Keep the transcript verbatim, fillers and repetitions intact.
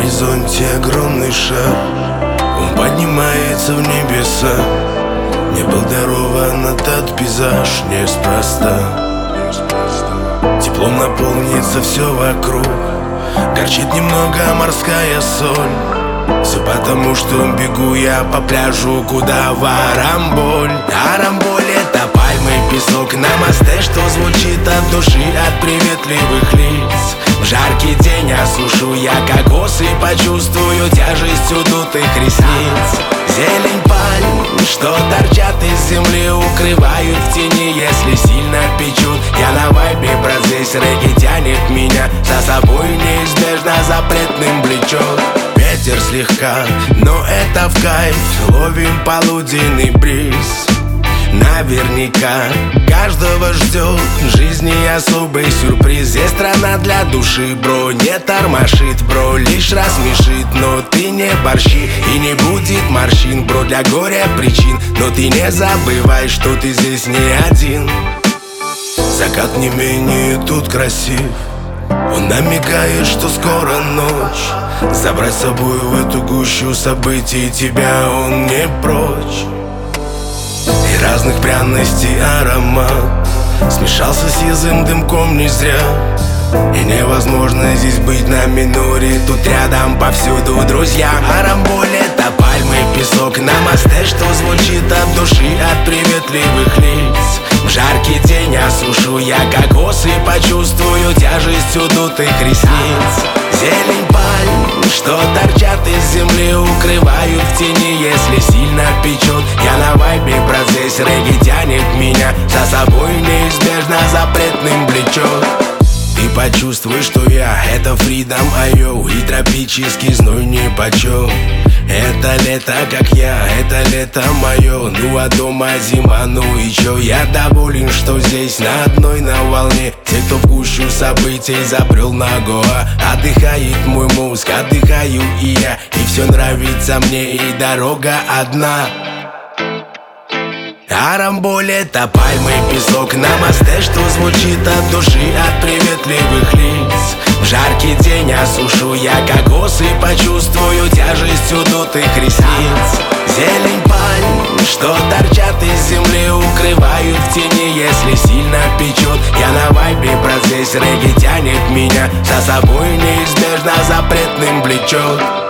горизонте огромный шар, он поднимается в небеса. Мне был дарован этот пейзаж неспроста. Теплом наполнится все вокруг, горчит немного морская соль. Все потому, что бегу я по пляжу, куда в Арамболь. Арамболь — это пальмы, песок, намасте, что звучит от души, от приветливых лиц. В жаркий день осушу я кокос и почувствую тяжесть удутых ресниц. Зелень пальм, что торчат из земли, укрывают в тени, если сильно печут. Я на вайбе, брат, здесь регги тянет меня за собой, неизбежно запретным влечет. Ветер слегка, но это в кайф, ловим полуденный бриз. Наверняка каждого ждет в жизни особый сюрприз. Здесь страна для души, бро, не тормошит, бро, лишь рассмешит. Но ты не борщи и не будет морщин, бро, для горя причин. Но ты не забывай, что ты здесь не один. Закат не менее тут красив, он намекает, что скоро ночь. Забрать с собой в эту гущу событий тебя он не прочь. И разных пряностей аромат смешался с язым дымком не зря. И невозможно здесь быть на миноре, тут рядом повсюду друзья. Арамболь — это пальмы, песок, намасте, что звучит от души, от приветливых лиц. В жаркий день осушу я кокос и почувствую тяжесть удутых ресниц. Зелень пальм, что торчат из земли, укрывают в тени, если сильно печет. Я на вайбе, брат, здесь регги тянет меня за собой, неизбежно запретным влечет. Ты почувствуй, что я — это фридом, айоу, и тропический зной нипочем. Это лето, как я, это лето мое. Ну а дома зима, ну и чё? Я доволен, что здесь на одной на волне. Те, кто в гущу событий забрел на Гоа. Отдыхает мой мозг, отдыхаю и я. И все нравится мне, и дорога одна. Арамболь — это пальмы, песок, намасте, что звучит от души, от приветливых лиц. В жаркий день осушу я кокос и почувствую тяжесть удутых ресниц. Зелень пальм, что торчат из земли, укрывают в тени, если сильно печет. Я на вайбе, брат, здесь регги тянет меня за собой, неизбежно запретным влечет.